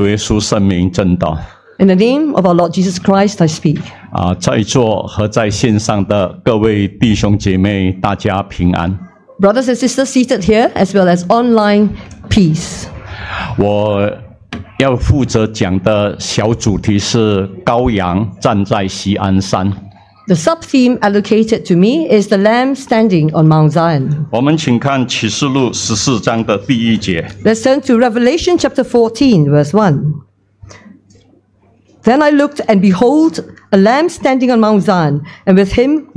主耶稣圣名正道。 In the name of our Lord Jesus Christ, I speak. 在座和在线上的各位弟兄姐妹，大家平安。 Brothers and sisters seated here, as well as online, peace. 我要负责讲的小主题是羔羊站在锡安山。 The sub-theme allocated to me is the Lamb standing on Mount Zion. 我们请看启示录14章的第1节。 Let's turn to Revelation chapter 14, verse 1. Then I looked, and behold, a lamb standing on Mount Zion, and with him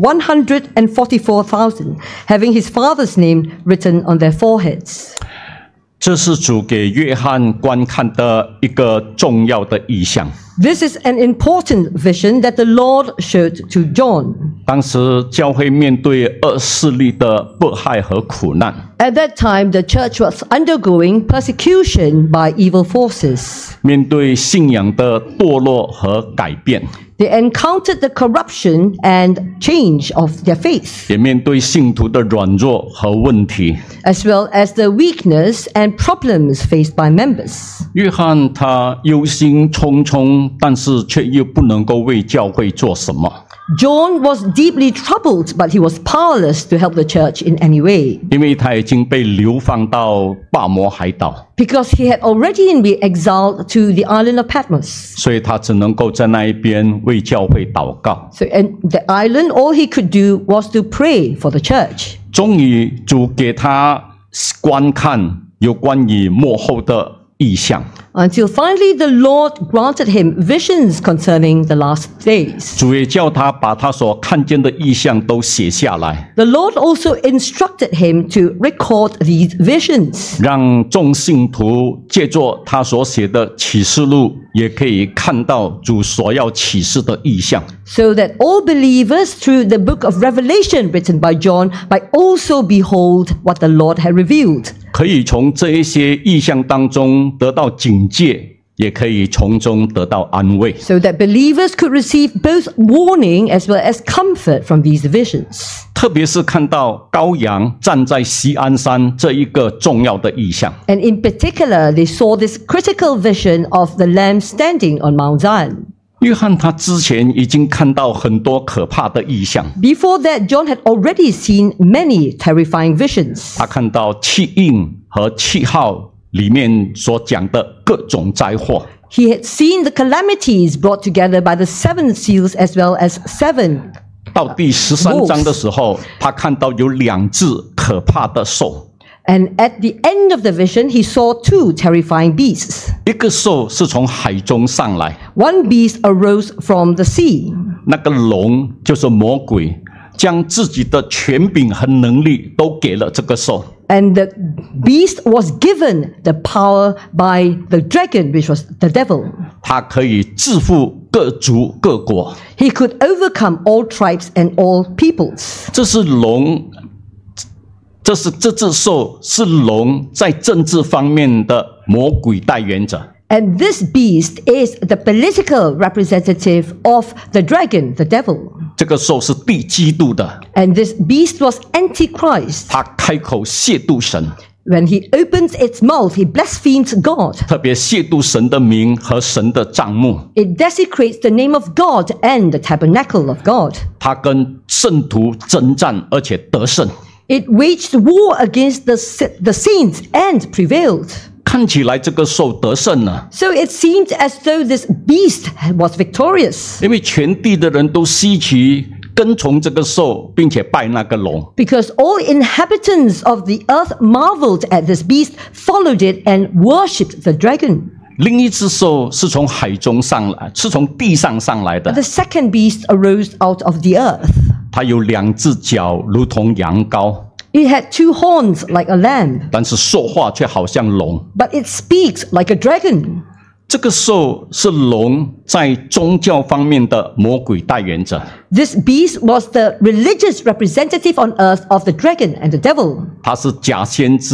144,000, having his father's name written on their foreheads. 这是主给约翰观看的一个重要的意象。 This is an important vision that the Lord showed to John. 当时教会面对恶势力的迫害和苦难。 At that time, the church was undergoing persecution by evil forces. 面对信仰的堕落和改变。 They encountered the corruption and change of their faith, 也面对信徒的软弱和问题。 as well as the weakness and problems faced by members. 约翰他忧心忡忡，但是却又不能够为教会做什么。 John was deeply troubled, but he was powerless to help the church in any way, 因为他已经被流放到巴摩海岛， because he had already been exiled to the island of Patmos. 所以他只能够在那一边为教会祷告。 So in the island, all he could do was to pray for the church. 终于主给他观看有关于末后的意象。 Until finally the Lord granted him visions concerning the last days. 主也叫他把他所看见的意象都写下来， The Lord also instructed him to record these visions, 让众信徒借着他所写的启示录，也可以看到主所要启示的意象。 so that all believers through the book of Revelation written by John might also behold what the Lord had revealed. 可以从这一些意象当中得到警戒，也可以从中得到安慰。 So that believers could receive both warning as well as comfort from these visions. 特别是看到羔羊站在锡安山这一个重要的意象。 And in particular, they saw this critical vision of the Lamb standing on Mount Zion. 约翰他之前已经看到很多可怕的意象， Before that, John had already seen many terrifying visions. 他看到七印和七号里面所讲的各种灾祸。 He had seen the calamities brought together by the 7 seals as well as 7. 到第13章的时候，他看到有2只可怕的兽， And at the end of the vision, he saw 2 terrifying beasts. 一个兽是从海中上来， One beast arose from the sea. 那个龙就是魔鬼，将自己的权柄和能力都给了这个兽。 And the beast was given the power by the dragon, which was the devil. 他可以制服各族各国。 He could overcome all tribes and all peoples. 这是龙，这只兽是龙在政治方面的魔鬼代言者。 And this beast is the political representative of the dragon, the devil. 这个兽是敌基督的， And this beast was Antichrist. 他开口亵渎神， When he opens its mouth, he blasphemes God. 特别亵渎神的名和神的帐幕。 It desecrates the name of God and the tabernacle of God. 他跟圣徒征战，而且得胜。 It waged war against the saints and prevailed. 看起来这个兽得胜了， So it seemed as though this beast was victorious, 因为全地的人都稀奇跟从这个兽，并且拜那个龙。 because all inhabitants of the earth marveled at this beast, followed it, and worshipped the dragon. 另一只兽是从海中上来，是从地上上来的。 The second beast arose out of the earth. 它有2只脚，如同羊羔， It had 2 horns like a lamb, 但是说话却好像龙。 but it speaks like a dragon. 这个兽是龙在宗教方面的魔鬼代言者。 This beast was the religious representative on earth of the dragon and the devil. 他是假先知，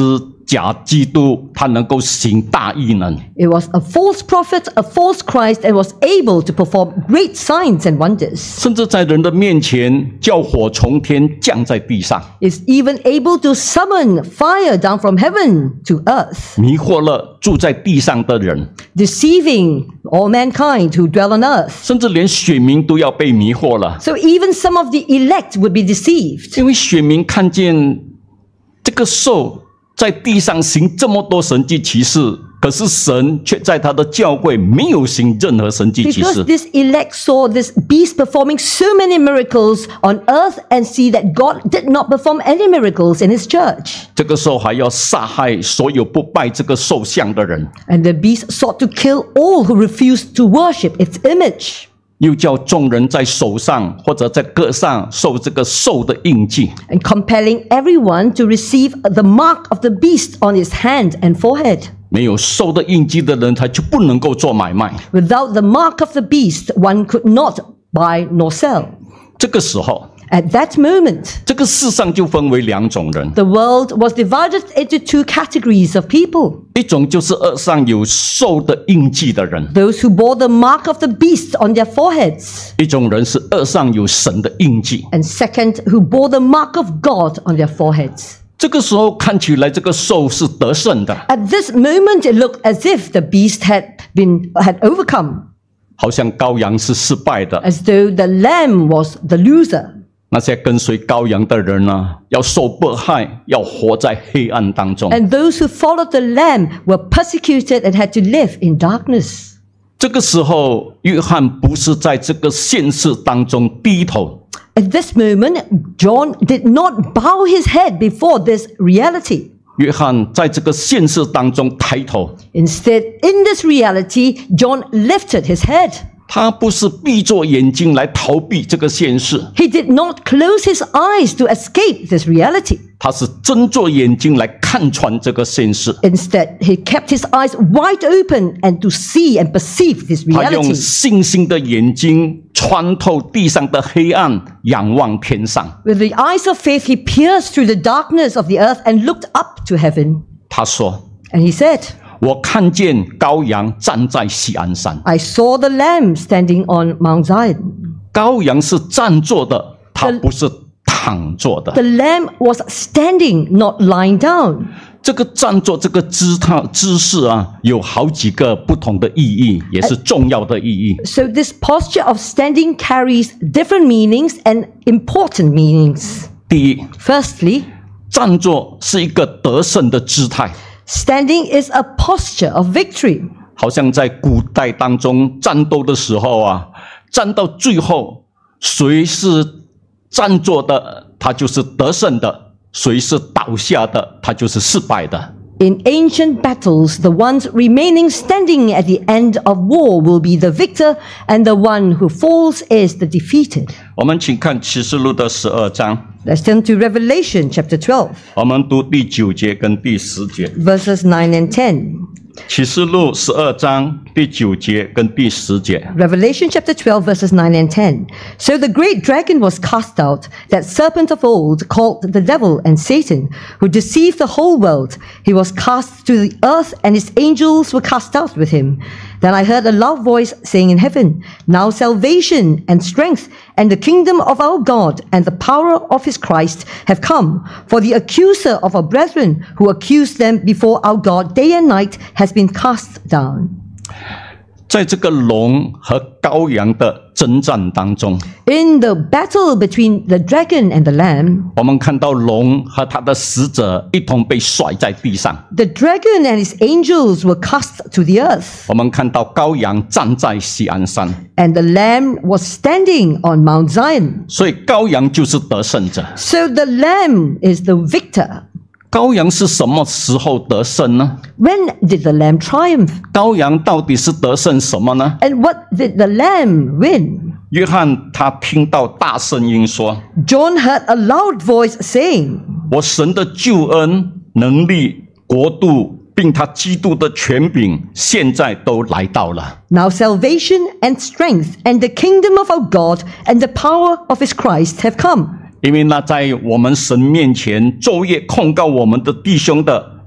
假基督，他能够行大异能。 It was a false prophet, a false Christ, and was able to perform great signs and wonders. 甚至在人的面前叫火从天降在地上， Is even able to summon fire down from heaven to earth, 迷惑了住在地上的人， deceiving all mankind who dwell on earth. 甚至连选民都要被迷惑了。 So even some of the elect would be deceived. 因为选民看见这个兽在地上行这么多神迹奇事，可是神却在他的教会没有行任何神迹奇 Because 事。 this elect saw this beast performing so many miracles on earth and see that God did not perform any miracles in his church. 这个兽还要杀害所有不拜这个兽像的人， And the beast sought to kill all who refused to worship its image, 又叫众人在手上或者在胳上受这个兽的印记。 and compelling everyone to receive the mark of the beast on his hand and forehead. 没有兽的印记的人，他就不能够做买卖。 Without the mark of the beast, one could not buy nor sell. 这个时候， At that moment, 这个世上就分为两种人， the world was divided into two categories of people. 一种就是额上有兽的印记的人， Those who bore the mark of the beast on their foreheads, 一种人是额上有神的印记。 and second, who bore the mark of God on their foreheads. 这个时候看起来这个兽是得胜的， At this moment, it looked as if the beast had overcome, 好像羔羊是失败的。 as though the lamb was the loser. 那些跟随羔羊的人呢，要受迫害，要活在黑暗当中。 And those who followed the lamb were persecuted and had to live in darkness. 这个时候，约翰不是在这个现世当中低头， At this moment, John did not bow his head before this reality. 约翰在这个现世当中抬头。 Instead, in this reality, John lifted his head. 他不是闭着眼睛来逃避这个现实， He did not close his eyes to escape this reality. 他是睁着眼睛来看穿这个现实。 Instead, he kept his eyes wide open and to see and perceive this 他用 reality. 信心的眼睛穿透地上的黑暗，仰望天上。 With the eyes of faith, he pierced through the darkness of the earth and looked up to heaven. 他说 And he said, 我看见羔羊站在锡安山。 I saw the Lamb standing on Mount Zion. 羔羊是站坐的，他不是躺坐的。 The Lamb was standing, not lying down. 这个站坐这个姿势啊，有好几个不同的意义，也是重要的意义。 So this posture of standing carries different meanings and important meanings. 第一， Firstly, 站坐是一个得胜的姿态， standing is a posture of victory. 好像在古代当中战斗的时候啊，战到最后，谁是站坐的，他就是得胜的；谁是倒下的，他就是失败的。 In ancient battles, the ones remaining standing at the end of war will be the victor, and the one who falls is the defeated. 我们请看启示录的12章， Let's turn to Revelation chapter 12, 我们读第9节跟第10节。 verses 9 and 10. 启示录12章第9节跟第10节。 Revelation chapter 12, verses 9 and 10. So the great dragon was cast out, that serpent of old, called the devil and Satan, who deceived the whole world. He was cast to the earth, and his angels were cast out with him. Then I heard a loud voice saying in heaven, Now salvation and strength and the kingdom of our God and the power of his Christ have come. For the accuser of our brethren, who accused them before our God day and night, has been cast down. 在这个龙和羔羊的征战当中， In the battle between the dragon and the lamb, 我们看到龙和他的使者一同被甩在地上， the dragon and his angels were cast to the earth, 我们看到羔羊站在锡安山， and the lamb was standing on Mount Zion. 所以羔羊就是得胜者。 So the lamb is the victor. 羔羊是什么时候得胜呢？ When did the lamb triumph? 羔羊到底是得胜什么呢？ And what did the lamb win? 约翰他听到大声音说 John heard a loud voice saying,：“ 我神的救恩、能力、国度，并他基督的权柄，现在都来到了。” Now salvation and strength and the kingdom of our God and the power of his Christ have come. 因为那在我们神面前昼夜控告我们的弟兄的，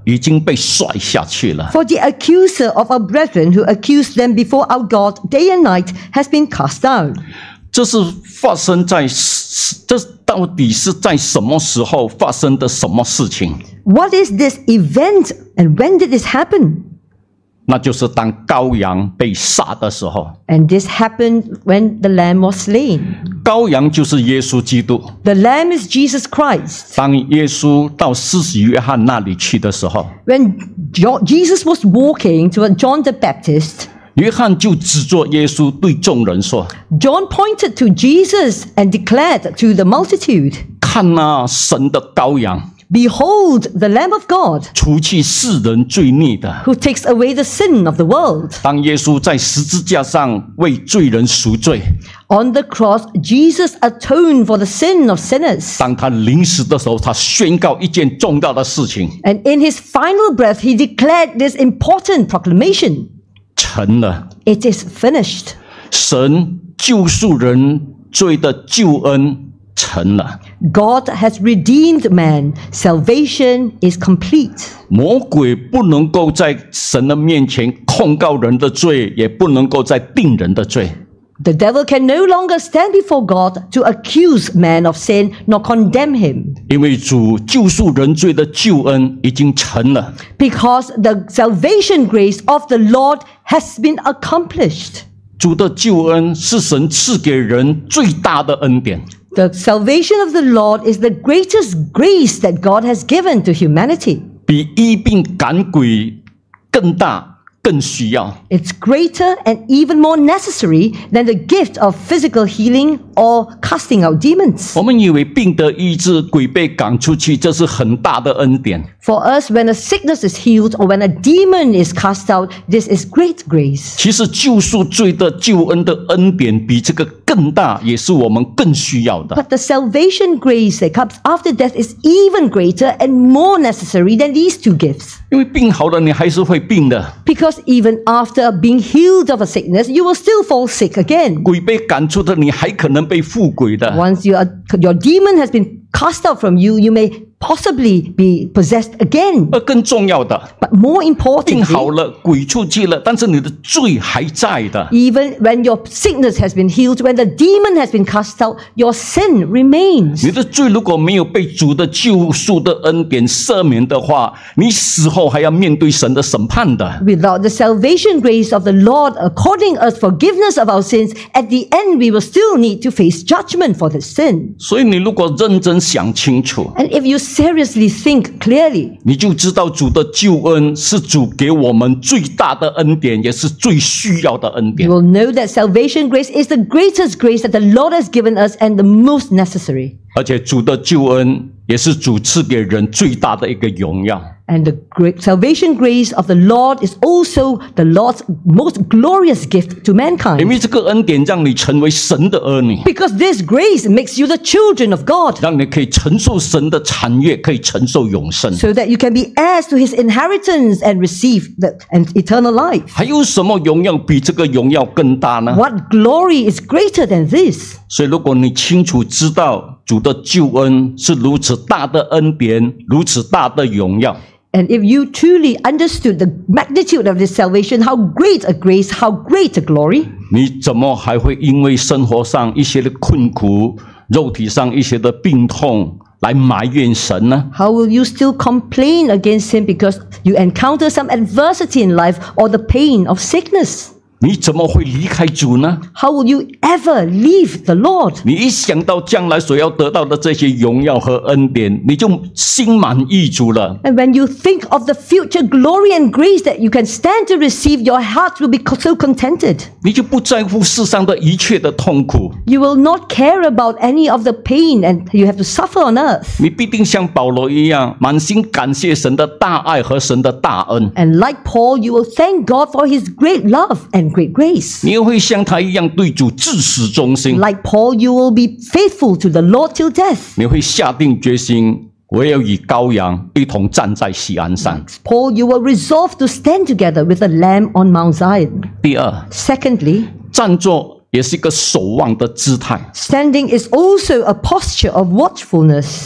已经被甩下去了。 For the accuser of our brethren who accused them before our God day and night has been cast down. 这是发生在这到底是在什么时候发生的什么事情？ What is this event and when did this happen? 那就是当羔羊被杀的时候。 And this happened when the Lamb was slain. 羔羊就是耶稣基督。 The Lamb is Jesus Christ. 当耶稣到施洗约翰那里去的时候， When Jesus was walking to John the Baptist, 约翰就指着耶稣对众人说 John pointed to Jesus and declared to the multitude, 看那神的羔羊， Behold the Lamb of God 除去世人罪孽的。 who takes away the sin of the world. 当耶稣在十字架上为罪人赎罪， On the cross, Jesus atoned for the sin of sinners. 当他临死的时候，他宣告一件重要的事情： And in his final breath, he declared this important proclamation. 成了。 It is finished. 神救赎人罪的救恩成了。 God has redeemed man. Salvation is complete. 魔鬼不能够在神的面前控告人的罪，也不能够再定人的罪。 The devil can no longer stand before God to accuse man of sin nor condemn him, 因为主救赎人罪的救恩已经成了。 because the salvation grace of the Lord has been accomplished. 主的救恩是神赐给人最大的恩典。 The salvation of the Lord is the greatest grace that God has given to humanity. 比医病赶鬼更大、更需要。 It's greater and even more necessary than the gift of physical healing or casting out demons. 我们以为病得医治、鬼被赶出去，这是很大的恩典。 For us, when a sickness is healed or when a demon is cast out, this is great grace. 其实救赎罪的救恩的恩典比这个更大，也是我们更需要的。 But the salvation grace that comes after death is even greater and more necessary than these two gifts. 因为病好了，你还是会病的； Because even after being healed of a sickness, you will still fall sick again. 鬼被赶出的，你还可能被附鬼的。 Once your demon has been cast out from you, you may possibly be possessed again. 而更重要的， But more 病 importantly, 好了，鬼出去了，但是你的罪还在的。 even when your sickness has been healed, when the demon has been cast out, your sin remains. 你的罪如果没有被主的救赎的恩典赦免的话，你死后还要面对神的审判的。 Without the salvation grace of the Lord according us forgiveness of our sins, at the end we will still need to face judgment for the sin. 所以你如果认真想清楚， And if you seriously think clearly, 你就知道主的救恩是主给我们最大的恩典，也是最需要的恩 you 典。 will know that salvation grace is the greatest grace that the Lord has given us and the most necessary. 而且主的救恩也是主赐给人最大的一个荣耀。 And the great salvation grace of the Lord is also the Lord's most glorious gift to 因 mankind. 为这个恩典让你成为神的儿女， Because this grace makes you the children of God, 让你可以承受神的产业，可以承受永生。 so that you can be heirs to his inheritance and receive and eternal life. 还有什么荣耀比这个荣耀更大呢？ What glory is greater than this? 所以，如果你清楚知道主的救恩是如此大的恩典，如此大的荣耀， And if you truly understood the magnitude of this salvation, how great a grace, how great a glory, 你怎么还会因为生活上一些的困苦、肉体上一些的病痛来埋怨神呢？ how will you still complain against him because you encounter some adversity in life or the pain of sickness? 你怎么会离开主呢？ How will you ever leave the Lord? 你一想到将来所要得到的这些荣耀和恩典，你就心满意足了。 And when you think of the future glory and grace that you can stand to receive, your heart will be so contented. 你就不在乎世上的一切的痛苦， You will not care about any of the pain and you have to suffer on earth. 你必定像保罗一样，满心感谢神的大爱和神的大恩。 And like Paul, you will thank God for his great love and great grace. 你也会像他一样对主至死忠心。 Like Paul, you will be faithful to the Lord till death. 你会下定决心，我要与羔羊一同站在锡安山。 Paul, you will resolve to stand together with the Lamb on Mount Zion. 第二， Secondly, 站坐也是一个守望的姿态。 standing is also a posture of watchfulness.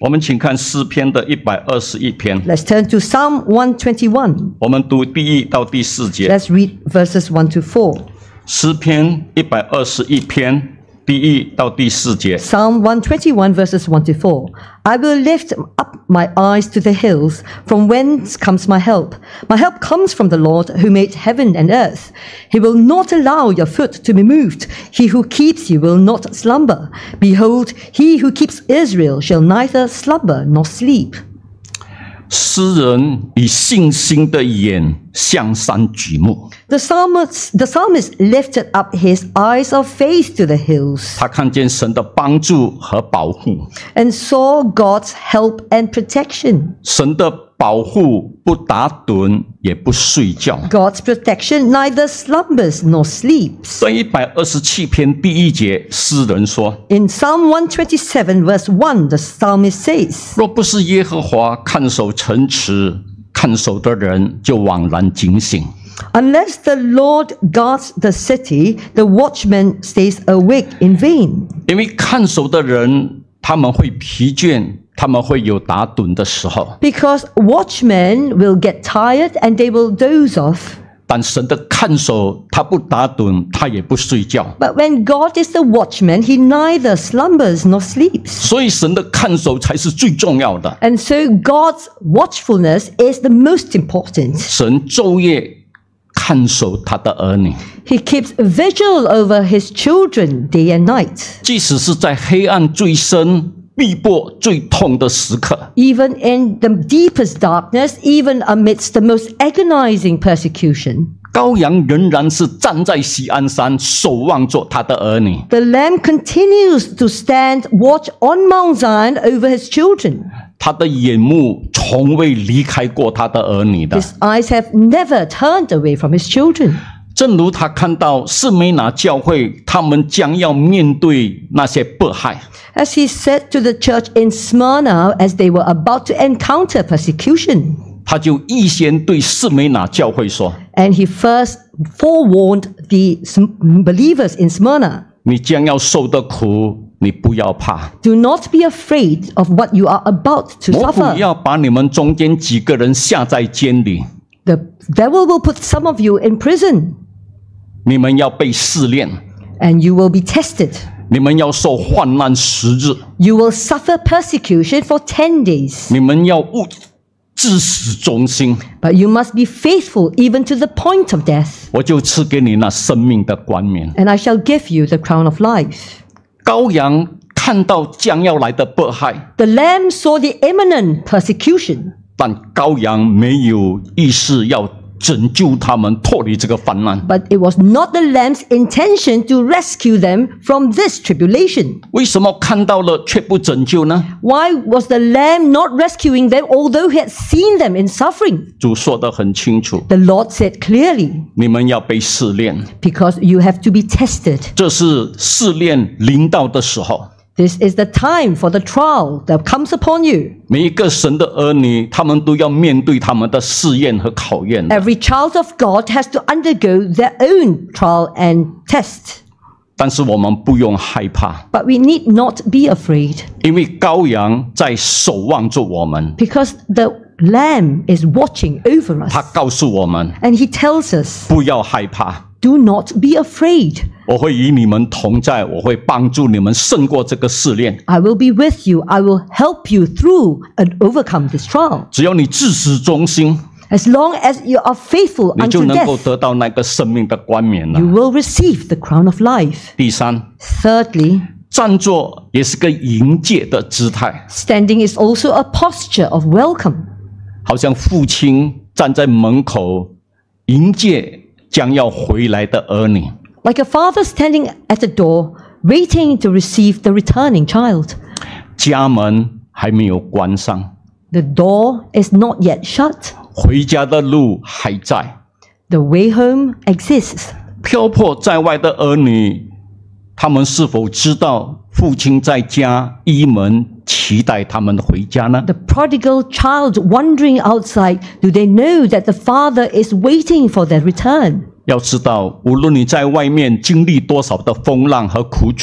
我们请看诗篇的121篇， Let's turn to Psalm 121. 我们读第1到第4节。 Let's read verses 1 to 4. 诗篇121篇第1到第4节。 Psalm 121 verses 1 to 4. I will lift up my eyes to the hills, from whence comes my help. My help comes from the Lord who made heaven and earth. He will not allow your foot to be moved. He who keeps you will not slumber. Behold, he who keeps Israel shall neither slumber nor sleep. 诗人以信心的眼向山举目， The psalmist lifted up his eyes of faith to the hills 他看见神的帮助和保护。 and saw God's help and protection. 神的保护不打盹也不睡觉。 God's protection neither slumbers nor sleeps. 在127篇第1节，诗人说 In Psalm 127 verse 1, the psalmist says,：“ 若不是耶和华看守城池，看守的人就枉然警醒。 Unless the Lord guards the city, the watchman stays awake in vain. ” 因为看守的人他们会疲倦，他们会有打盹的时候。 Because watchmen will get tired and they will doze off. 但神的看守，他不打盹，他也不睡觉。 But when God is the watchman, he neither slumbers nor sleeps. 所以神的看守才是最重要的。 And so God's watchfulness is the most important. 神昼夜看守他的儿女， He keeps vigil over his children day and night. 即使是在黑暗最深、逼迫最痛的时刻， Even in the deepest darkness, even amidst the most agonizing persecution, 羔羊仍然是站在锡安山守望着他的儿女。 the Lamb continues to stand watch on Mount Zion over his children. 他的眼目从未离开过他的儿女的。 His eyes have never turned away from his children. 正如他看到士美拿教会，他们将要面对那些迫害， As he said to the church in Smyrna as they were about to encounter persecution, 他就预先对士美拿教会说 and he first forewarned the believers in Smyrna,：“ 你将要受的苦，你不要怕。 do not be afraid of what you are about to 魔鬼 suffer. 要把你们中间几个人下在监里， The devil will put some of you in prison, 你们要被试炼， and you will be tested. 你们要受患难10日， You will suffer persecution for 10 days, 你们要至死忠心， but you must be faithful even to the point of death, 我就赐给你那生命的冠冕。 and I shall give you the crown of life.” 羔羊看到将要来的迫害， The Lamb saw the imminent persecution, 但羔羊没有意识要拯救他们脱离这个患难。 but it was not the Lamb's intention to rescue them from this tribulation. 为什么看到了却不拯救呢？ Why was the Lamb not rescuing them although he had seen them in suffering? 主说得很清楚， The Lord said clearly, 你们要被试炼， because you have to be tested. 这是试炼临到的时候。 This is the time for the trial that comes upon you. 每一个神的儿女，他们都要面对他们的试验和考验。 Every child of God has to undergo their own trial and test. 但是我们不用害怕， But we need not be afraid, 因为羔羊在守望着我们， because the Lamb is watching over 他 us. 告诉我们 And he tells us, 不要害怕， do not be afraid. 我会与你们同在，我会帮助你们胜过这个试炼。 I will be with you. I will help you through and overcome this trial. 只要你至死忠心， As long as you are faithful 你就 unto 能够 death, 得到那个生命的冠冕了 you。will receive the crown of life. 第三， Thirdly, 站坐也是个迎接的姿态， standing is also a posture of welcome. 好像父亲站在门口迎接将要回来的儿女。 Like a father standing at the door, waiting to receive the returning child. 家门还没有关上， The door is not yet shut. 回家的路还在。 The way home exists. 漂泊在外的儿女，他们是否知道父亲在家依门期待他们回家呢？ The prodigal child wandering outside, do they know that the father is waiting for their return? 要知道，无论你在外面经历多少的风浪和苦楚，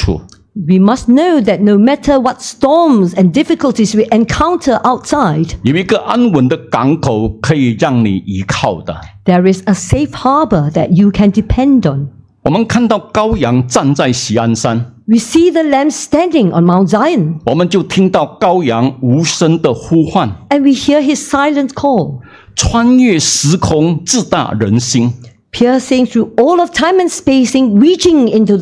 We must know that no matter what storms and difficulties we encounter outside, 有一个安稳的港口可以让你依靠的。 there is a safe harbor that you can depend on. 我们看到羔羊站在锡安山， We see the Lamb standing on Mount Zion, 我们就听到羔羊无声的呼唤， and we hear his silent call, 穿越时空，直达人心。 piercing through all of time and spacing, reaching into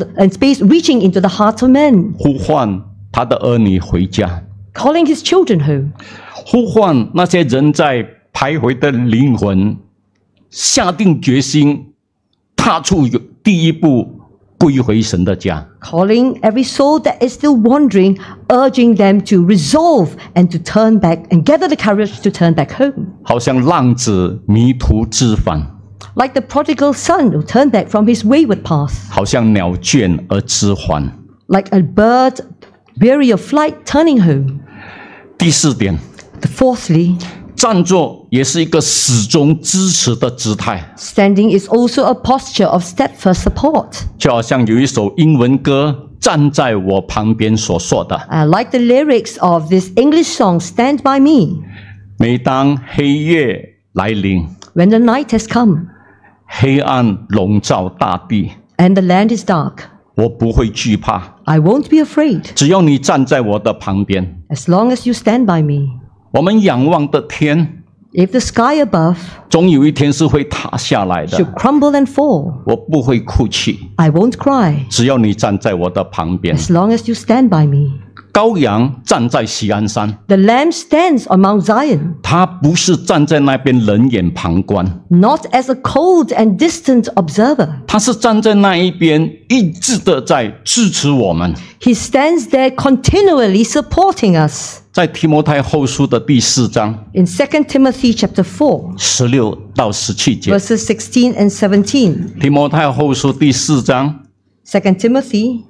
the heart of men, 呼唤他的儿女回家， calling his children home, 呼唤那些人在徘徊的灵魂，下定决心踏出第一步，归回神的家。 calling every soul that is still wandering, urging them to resolve and to turn back and gather the courage to turn back home. 好像浪子迷途知返， Like the prodigal son who turned back from his wayward path, 好像鸟倦而知还。 like a bird weary of flight turning home. 第四点， Fourthly, 站坐也是一个始终支持的姿态， standing is also a posture of steadfast support. 就好像有一首英文歌站在我旁边所说的。 Like the lyrics of this English song, Stand By Me. 每当黑夜来临， When the night has come 黑暗笼罩大地， and the land is dark, 我不会惧怕， I won't be afraid 只要你站在我的旁边。 as long as you stand by me. 我们仰望的天， If the sky above 总有一天是会塌下来的。 should crumble and fall, 我不会哭泣， I won't cry 只要你站在我的旁边。 as long as you stand by me. 羔羊站在锡安山， The Lamb stands on Mount Zion, 他不是站在那边冷眼旁观， not as a cold and distant observer. 他是站在那一边，一直的在支持我们。 He stands there continually supporting us. 在提摩太后书的第4章 In 2 Timothy chapter 4, 16到17节， verses 16 and 17. 提摩太后书第4章 2 Timothy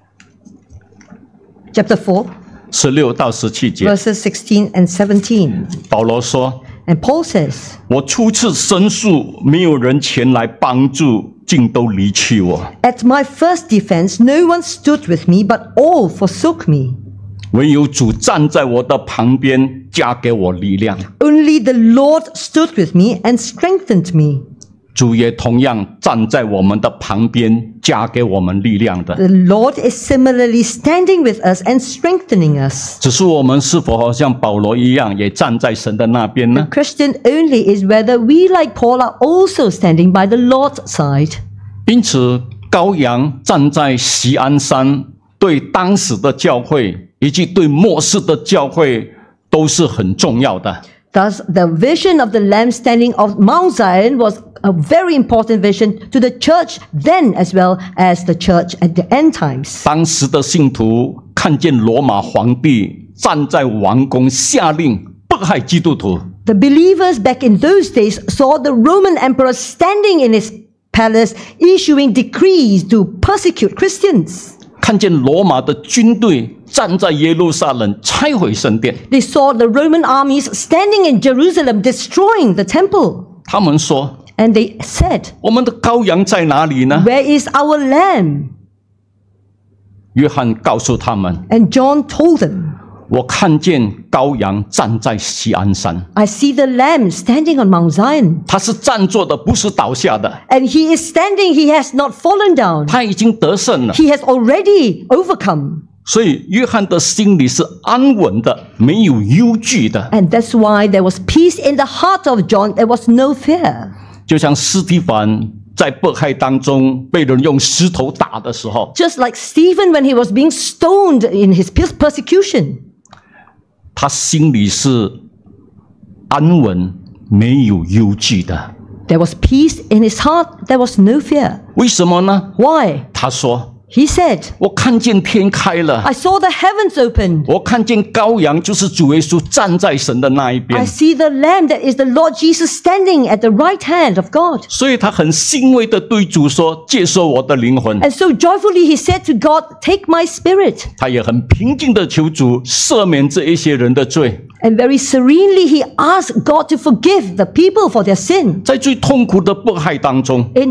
chapter 4, 16到17节， verses 16 and 17. 保罗说 And Paul says,：“ 我初次申诉，没有人前来帮助，竟都离弃我。 At my first defense, no one stood with me, but all forsook me. 唯有主站在我的旁边，加给我力量。 Only the Lord stood with me and strengthened me. 主也同样站在我们的旁边，加给我们力量的。 The Lord is similarly standing with us and strengthening us. 只是我们是否好像保罗一样，也站在神的那边呢？ Question only is whether we, like Paul, are also standing by the Lord's side. 因此，羔羊站在锡安山，对当时的教会以及对末世的教会都是很重要的。 Thus, the vision of the Lamb standing on Mount Zion was a very important vision to the church then as well as the church at the end times. 当时的信徒看见罗马皇帝站在王宫，下令迫害基督徒。 The believers back in those days saw the Roman emperor standing in his palace issuing decrees to persecute Christians. 看见罗马的军队站在耶路撒冷拆毁圣殿， They saw the Roman armies standing in Jerusalem destroying the temple. 他们说 And they said, 我们的羔羊在哪里呢？ Where is our lamb? 约翰告诉他们， And John told them, 我看见羔羊站在锡安山， I see the lamb standing on Mount Zion. 他是站坐的，不是倒下的， And he is standing, he has not fallen down. 他已经得胜了。 He has already overcome. 所以约翰的心里是安稳的，没有忧惧的， And that's why there was peace in the heart of John. There was no fear. 就像司提反在迫害当中被人用石头打的时候， Just like Stephen when he was being stoned in his persecution. 他心里是安稳，没有忧惧的。 There was peace in his heart. There was no fear. 为什么呢？ Why? 他说 He said, 我看见天开了， I saw the heavens opened. 我看见羔羊，就是主耶稣站在神的那一 I 边， see the Lamb that is the Lord Jesus standing at the right hand of God. 所以他很欣慰的对主说：“接受我的灵魂。 And so joyfully he said to God, Take my spirit. ” 他也很平静的求主赦免这一些人的罪， And very serenely he asked God to forgive the people for their sin. 在最痛苦的迫害当中， In the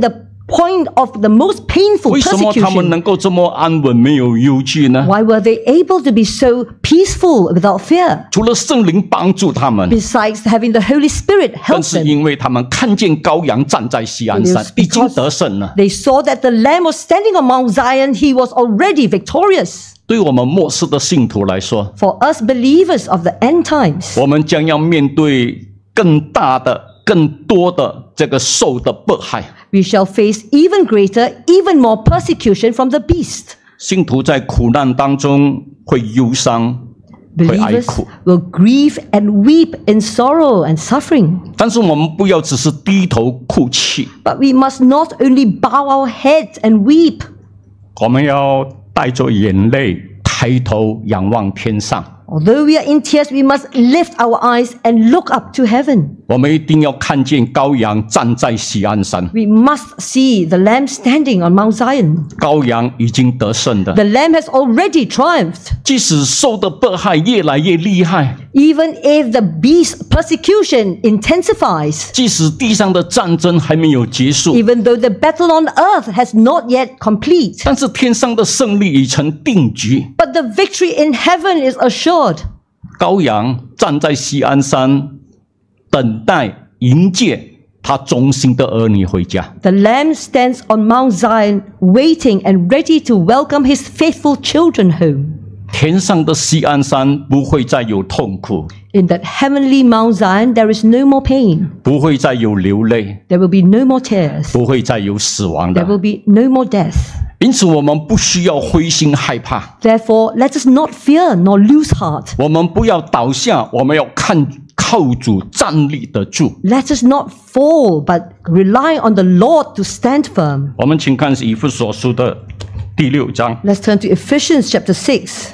point of the most painful 为什么他们 persecution. 能够这么安稳，没有忧惧呢？ Why were they able to be so peaceful without fear? 除了圣灵帮助他们， Besides having the Holy Spirit 更 help 是 them. 因为他们看见羔羊站在锡安山 It， 已 was 经 because 得胜了。 They saw that the Lamb was standing on Mount Zion. He was already victorious. 对我们末世的信徒来说， For us believers of the end times, 我们将要面对更大的、更多的这个兽的迫害。 we shall face even greater, even more persecution from the beast. 信徒在苦难当中会忧伤，会哀 Believers 哭， will grieve and weep in sorrow and suffering. 但是我们不要只是低头哭泣， But we must not only bow our heads and weep, 我们要带着眼泪抬头仰望天上。 although we are in tears, we must lift our eyes and look up to heaven. 我们一定要看见羔羊站在锡安山， We must see the Lamb standing on Mount Zion. 羔羊已经得胜的。 The Lamb has already triumphed. 即使受的迫害越来越厉害， Even if the beast's persecution intensifies, 即使地上的战争还没有结束， even though the battle on earth has not yet complete, 但是天上的胜利已成定局。 but the victory in heaven is assured. 羔羊站在锡安山，等待迎接他忠心的儿女回家。 The Lamb stands on Mount Zion, waiting and ready to welcome his faithful children home. 天上的锡安山不会再有痛苦， In that heavenly Mount Zion, there is no more pain. 不会再有流泪， There will be no more tears. 不会再有死亡 There 的。 will be no more death. 因此，我们不需要灰心害怕， Therefore, let us not fear nor lose heart. 我们不要倒下，我们要靠主站立得住。 Let us not fall, but rely on the Lord to stand firm. 我们请看以弗所书的第6章， Let's turn to Ephesians chapter 6.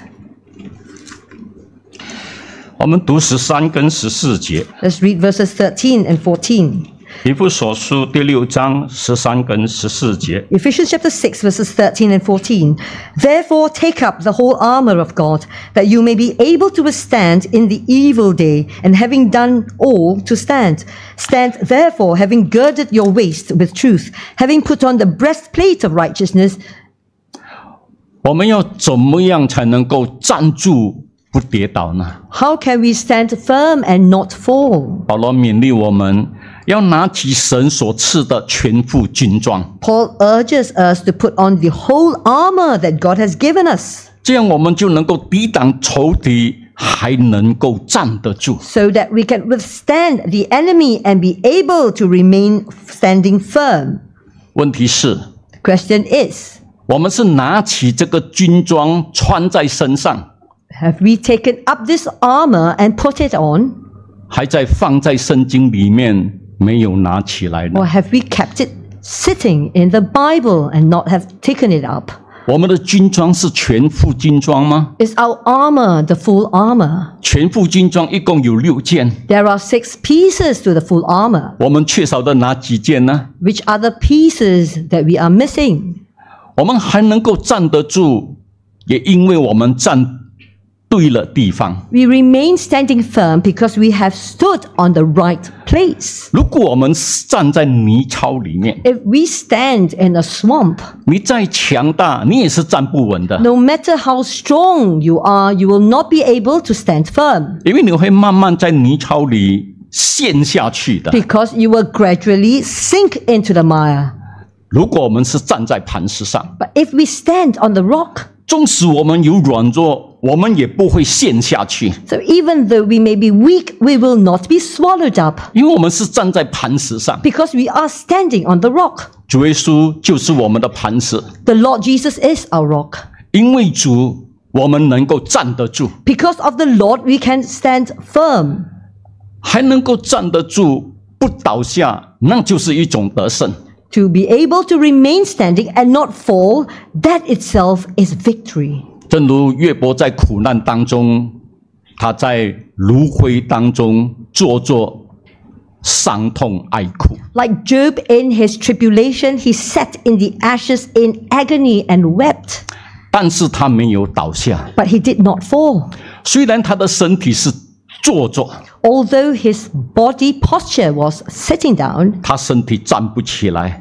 我们读13跟14节。 Let's read verses 13 and 14. 以弗所书第6章13跟14节。 Ephesians chapter 6, verses 13 and 14. Therefore, take up the whole armor of God, that you may be able to withstand in the evil day, and having done all, to stand. Stand therefore, having girded your waist with truth, having put on the breastplate of righteousness. 我们要怎么样才能够站住不跌倒呢？ How can we stand firm and not fall? 保罗勉励我们要拿起神所赐的全副军装， Paul urges us to put on the whole armor that God has given us, 这样我们就能够抵挡仇敌，还能够站得住。 so that we can withstand the enemy and be able to remain standing firm. 问题是， The question is, 我们是拿起这个军装穿在身上， have we taken up this armor and put it on, 还在放在圣经里面没有拿起来呢？ or have we kept it sitting in the Bible and not have taken it up? 我们的军装是全副军装吗？ Is our armor the full armor? 全副军装一共有6件， There are 6 pieces to the full armor. 我们缺少的哪几件呢？ Which are the pieces that we are missing? 我们还能够站得住，也因为我们站对了地方。 We remain standing firm because we have stood on the right place. 如果我们站在泥沼里面， If we stand in a swamp, 你再强大，你也是站不稳的， no matter how strong you are, you will not be able to stand firm 因为你会慢慢在泥沼里陷下去的。 because you will gradually sink into the mire. 如果我们是站在磐石上， But if we stand on the rock, 纵使我们有软弱，我们也不会陷下去， so even though we may be weak, we will not be swallowed up 因为我们是站在磐石上。 because we are standing on the rock. 主耶稣就是我们的磐石， The Lord Jesus is our rock. 因为主，我们能够站得住， Because of the Lord, we can stand firm. 还能够站得住，不倒下，那就是一种得胜。 To be able to remain standing and not fall, that itself is victory. 正如约伯在苦难当中，他在炉灰当中坐坐，伤痛哀哭。 Like Job in his tribulation, he sat in the ashes in agony and wept, 但是他没有倒下， but he did not fall. 虽然他的身体是坐着， Although his body posture was sitting down, 他身体站不起来，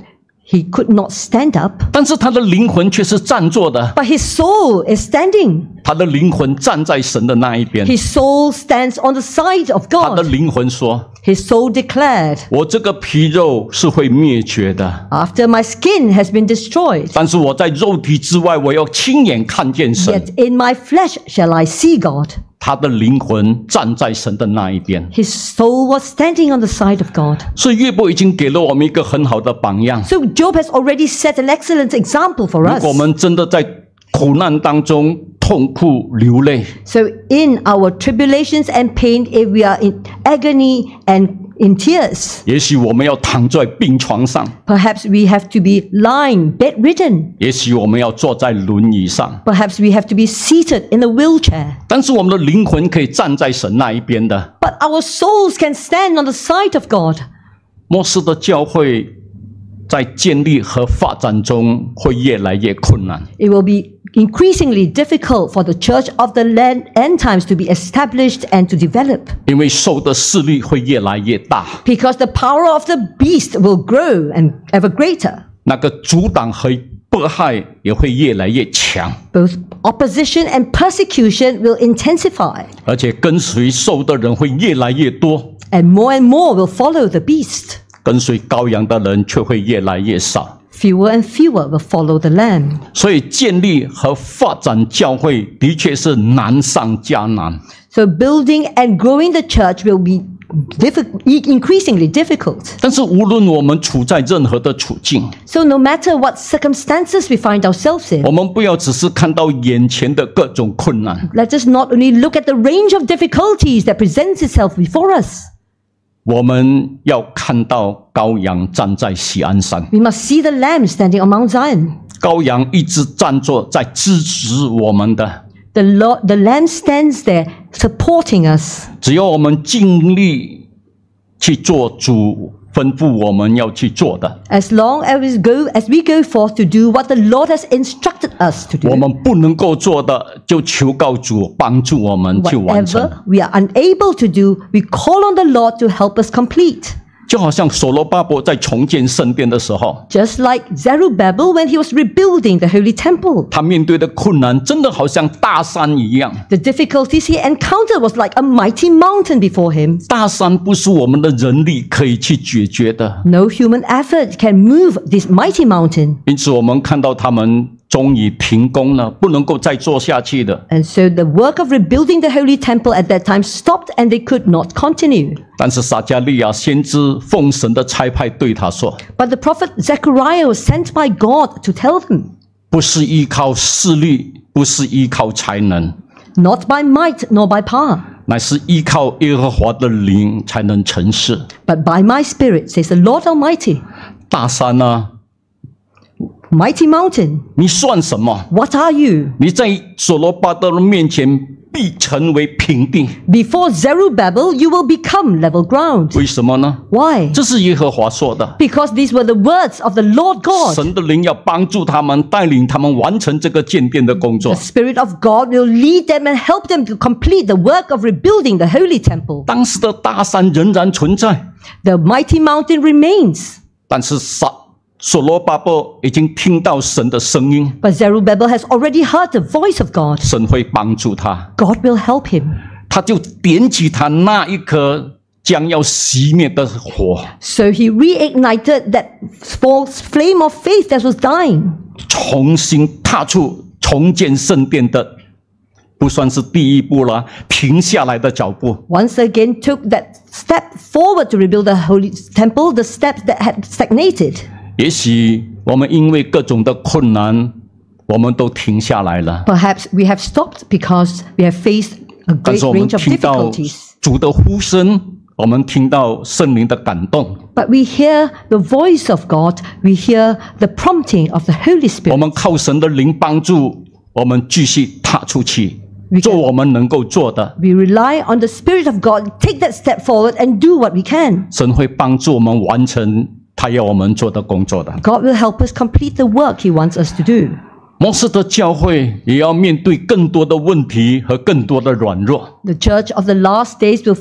He could not stand up, 但是他的灵魂却是站坐的， but his soul is standing. 他的灵魂站在神的那一边。 His soul stands on the side of 他的 God. 灵魂说 His soul declared, 我这个皮肉是会灭绝的， after my skin has been destroyed, 但是我在肉体之外，我要亲眼看见神。 yet in my flesh shall I see God. 他的灵魂站在神的那一边。 His soul was standing on the side of God. 所以约伯已经给了我们一个很好的榜样。 So Job has already set an excellent example for 如 us. 果我们真的在苦难当中痛哭流泪， So in our tribulations and pain, if we are in agony and in tears, 也许我们要躺在病床上， perhaps we have to be lying bedridden. 也许我们要坐在轮椅上， Perhaps we have to be seated in a wheelchair. 但是我们的灵魂可以站在神那一边的。 But our souls can stand on the side of God. 末世的教会在建立和发展中会越来越困难， It will be increasingly difficult for the church of the end times to be established and to develop, 因为兽的势力会越来越大， because the power of the beast will grow and ever greater. 那个阻挡和迫害也会越来越强， Both opposition and persecution will intensify, 而且跟随兽的人会越来越多， and more will follow the beast. 跟随羔羊的人却会越来越少。 Fewer and fewer will follow the Lamb. 所以建立和发展教会的确是难上加难。 So building and growing the church will be increasingly difficult. 但是无论我们处在任何的处境， So no matter what circumstances we find ourselves in, 我们不要只是看到眼前的各种困难， let us not only look at the range of difficulties that presents itself before us. 我们要看到羔羊站在锡安山， We must see the Lamb standing on Mount Zion. 羔羊一直站坐在支持我们的。 The Lamb stands there supporting us. 只要我们尽力去做主吩咐我们要去做的， As long as we go forth to do what the Lord has instructed us to 我 do, 们不能够做的，就求告主帮助我们去完成。 whatever we are unable to do, we call on the Lord to help us complete. 就好像所罗巴伯在重建圣殿的时候， Just like Zerubbabel when he was rebuilding the holy temple. 他面对的困难真的好像大山一样。 The difficulties he encountered was like a mighty mountain before him. 大山不是我们的人力可以去解决的， No human effort can move this mighty mountain. 因此我们看到他们终于停工了，不能够再做下去了。 And so the work of rebuilding the holy temple at that time stopped and they could not continue. 但是撒迦利亚先知奉神的差派对他说 But the prophet Zechariah was sent by God to tell them, 不是依靠势力，不是依靠才能， not by might nor by power, 乃是依靠耶和华的灵才能成事。 but by my spirit, says the Lord Almighty. 大山啊， Mighty mountain, 你算什么？ what are you? 你在所罗巴伯的面前必成为平地。 Before Zerubbabel, you will become level ground. 为什么呢？ Why? 这是耶和华说的。 Because these were the words of the Lord God. 神的灵要帮助他们，带领他们完成这个建殿的工作 The。Spirit of God will lead them and help them to complete the work of rebuilding the holy temple. 当时的大山仍然存在， The mighty mountain remains, 但是所罗巴伯已经听到神的声音， but Zerubbabel has already heard the voice of God. 神会帮助他， God will help him. 他就点起他那一颗将要熄灭的火， So he reignited that false flame of faith that was dying. 重新踏出重建圣殿的，不算是第一步了，停下来的脚步。 Once again took that step forward to rebuild the holy temple, the steps that had stagnated. 也许我们因为各种的困难，我们都停下来了。 Perhaps we have stopped because we have faced a 但 great 是我们 range of 听到 difficulties. 主的呼声，我们听到圣灵的感动， But we hear the voice of God, we hear the prompting of the Holy 我 Spirit. 们靠神的灵帮助，我们继续踏出去，做我们能够做的。 We rely on the Spirit of God, take that step forward and do what we can. 神会帮助我们完成他要我们做的工作的。 God will help us complete the work He wants us to do. 末世的教会也要面对更多的问题和更多的软弱。 The church of the last days will face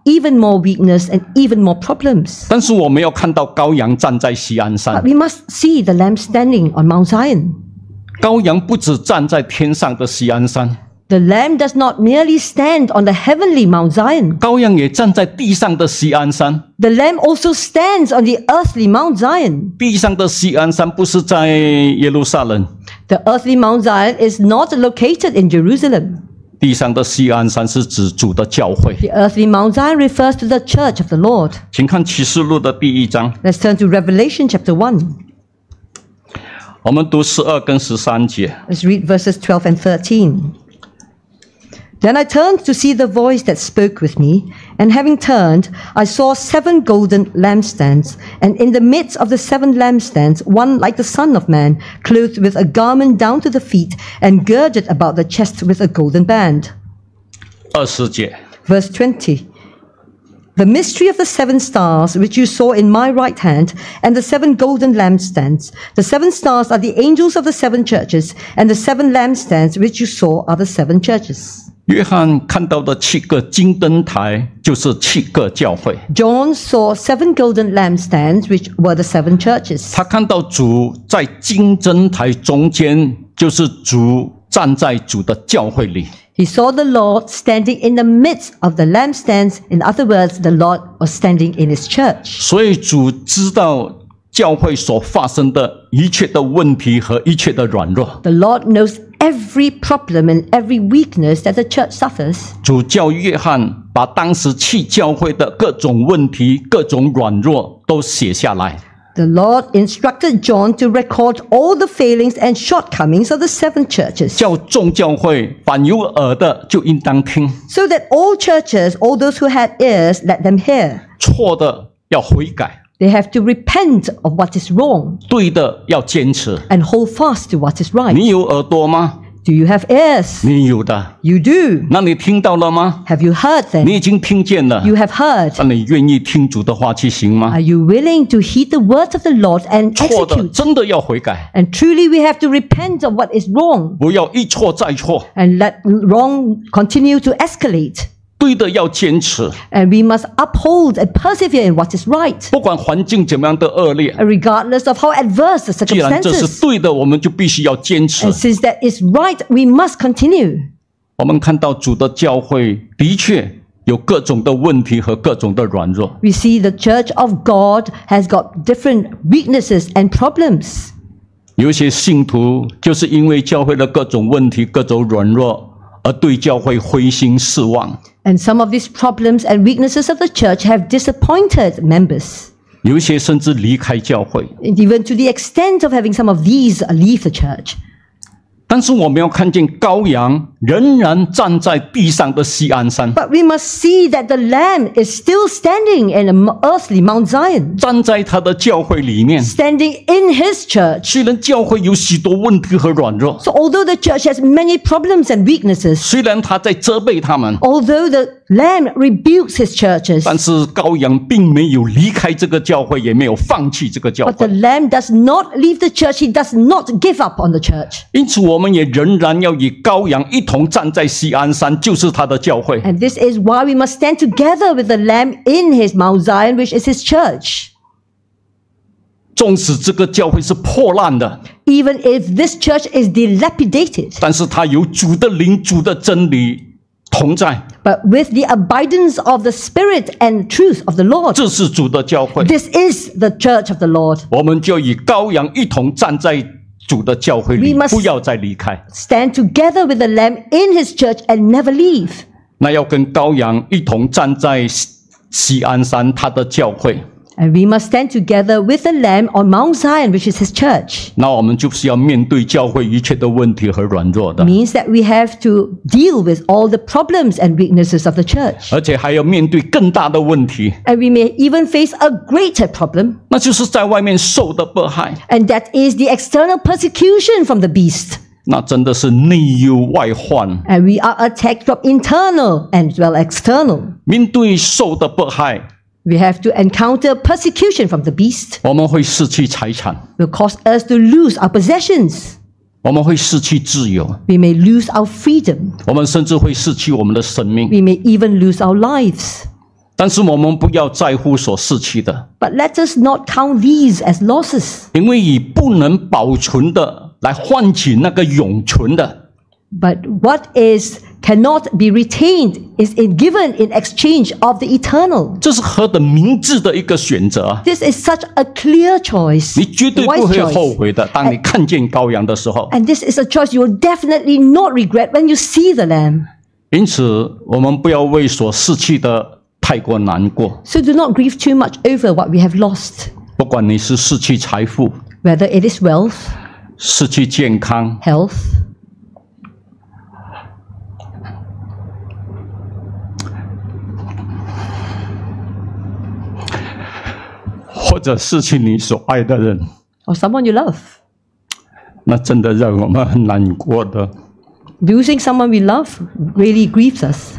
even more weakness and even more problems. 但是我们要看到羔羊站在锡安 But 山， we must see the Lamb standing on Mount Zion. 羔羊不只站在天上的锡安山， The Lamb does not merely stand on the heavenly Mount Zion. 羔羊也站在地上的锡安山。 The Lamb also stands on the earthly Mount Zion. 地上的锡安山不是在耶路撒冷， The earthly Mount Zion is not located in Jerusalem. 地上的锡安山是指主的教会。 The earthly Mount Zion refers to the church of the Lord. 请看启示录的第1章， Let's turn to Revelation chapter 1. 我们读12跟13节。 Let's read verses 12 and 13. Then I turned to see the voice that spoke with me, and having turned, I saw 7 golden lampstands, and in the midst of the 7 lampstands, one like the Son of Man, clothed with a garment down to the feet, and girded about the chest with a golden band. 20节， Verse 20. The mystery of the 7 stars which you saw in my right hand, and the 7 golden lampstands. The 7 stars are the angels of the 7 churches, and the 7 lampstands which you saw are the 7 churches. 约翰看到的7个金灯台就是7个教会， John saw 7 golden lampstands which were the 7 churches. 他看到主在金灯台中间，就是主站在主的教会里。 He saw the Lord standing in the midst of the lampstands. In other words, the Lord was standing in his church. 所以主知道教会所发生的一切的问题和一切的软弱。 The Lord knows every problem and every weakness that the church suffers. 主叫约翰把当时去教会的各种问题、各种软弱都写下来。 The Lord instructed John to record all the failings and shortcomings of the 7 churches, 叫众教会凡有耳的就应当听， so that all churches, all those who had ears, let them hear. 错的要悔改， They have to repent of what is wrong 对的要坚持。 and hold fast to what is right. 你有耳朵吗？ Do you have ears? 你有的。 You do. 那你听到了吗？ Have you heard them? 你已经听见了。 You have heard. 那你愿意听主的话去行吗 Are？you willing to heed the words of the Lord and 错的 execute? 真的要悔改， And truly we have to repent of what is wrong 不要一错再错。 and let wrong continue to escalate. 对的要坚持， And we must uphold and persevere in what is right, 不管环境怎么样的恶劣， regardless of how adverse the 既然这是 circumstances. 对的，我们就必须要坚持 And。since that is right, we must continue. 我们看到主的教会的确有各种的问题和各种的软弱， We see the church of God has got different weaknesses and problems. 有一些信徒就是因为教会的各种问题、各种软弱，而对教会灰心失望。 And some of these problems and weaknesses of the church have disappointed members, 有一些甚至离开教会。 and even to the extent of having some of these leave the church. 但是我们要看见羔羊仍然站在地上的锡安山， But we must see that the Lamb is still standing in an earthly Mount Zion, 站在他的教会里面。 standing in his church. 虽然教会有许多问题和软弱， So although the church has many problems and weaknesses, 虽然他在责备他们， although the Lamb rebukes his churches, 但是羔羊并没有离开这个教会，也没有放弃这个教 but the 会。 Lamb does not leave the church. He does not give up on the church. 因此，我们也仍然要与羔羊一同站在锡安山，就是他的教会。 And this is why we must stand together with the Lamb in his Mount Zion, which is his church. 纵使这个教会是破烂的， Even if this church is dilapidated, 但是它有主的灵、主的真理同在， but with the abidance of the Spirit and truth of the Lord, 这是主的教会。 this is the church of the Lord. 我们就与羔羊一同站在主的教会里， We must- 不要再离开。 Stand together with the Lamb in his church and never leave. 那要跟羔羊一同站在锡安山，他的教会。 And we must stand together with the Lamb on Mount Zion, which is his church. 那我们就是要面对教会一切的问题和软弱的， Means that we have to deal with all the problems and weaknesses of the church. 而且还要面对更大的问题， And we may even face a greater problem, 那就是在外面受的迫害， and that is the external persecution from the beast. 那真的是内忧外患。 And we are attacked from internal and as well external. 面对受的迫害， We have to encounter persecution from the beast. 我们会失去财产， Will cause us to lose our possessions. 我们会失去自由， We may lose our freedom. 我们甚至会失去我们的生命。 We may even lose our lives. 但是我们不要在乎所失去的， But let us not count these as losses. 因为以不能保存的来换取那个永存的。 But what cannot be retained is given in exchange of the eternal. 这是何等明智的一个选择啊！ This is such a clear choice, 你绝对 a 不 wise 会后 choice. 悔的。当你看见羔羊的时候， And this is a choice you will definitely not regret when you see the Lamb. 因此我们不要为所失去的太过难过。 So do not grieve too much over what we have lost, 不管你是失去财富、 whether it is wealth, 失去健康， health, 或者失去你所爱的人， or someone you love. 那真的让我们很难过的。 Losing someone we love really grieves us.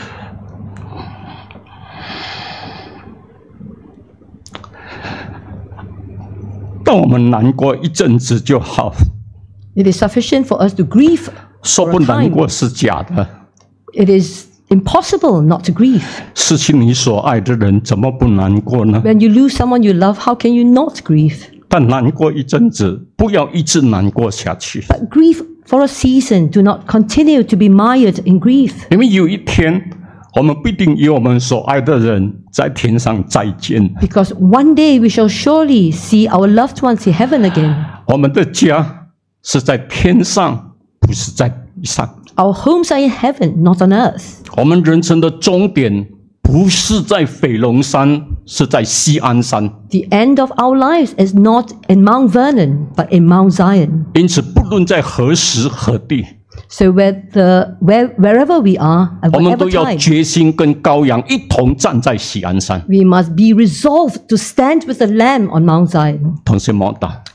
但我们难过一阵子就好， It is sufficient for us to grieve 说 for 不 a 难 time. 过是假的。 It is impossible not to grieve. 失去你所爱的人，怎么不难过呢？ When you lose someone you love, how can you not grieve? 但难过一阵子，不要一直难过下去， But grieve for a season. Do not continue to be mired in grief. 因为有一天，我们必定与我们所爱的人在天上再见。 Because one day we shall surely see our loved ones in heaven again. 我们的家是在天上，不是在地上。 Our homes are in heaven, not on earth. 我们人生的终点不是在斐龙山，是在西安山。 The end of our lives is not in Mount Vernon, but in Mount Zion. 因此，不论在何时何地， So wherever we are, at 我们 whatever 都要 time, 决心跟羔羊一同站在西安山。 we must be resolved to stand with the Lamb on Mount Zion. 同学们祷。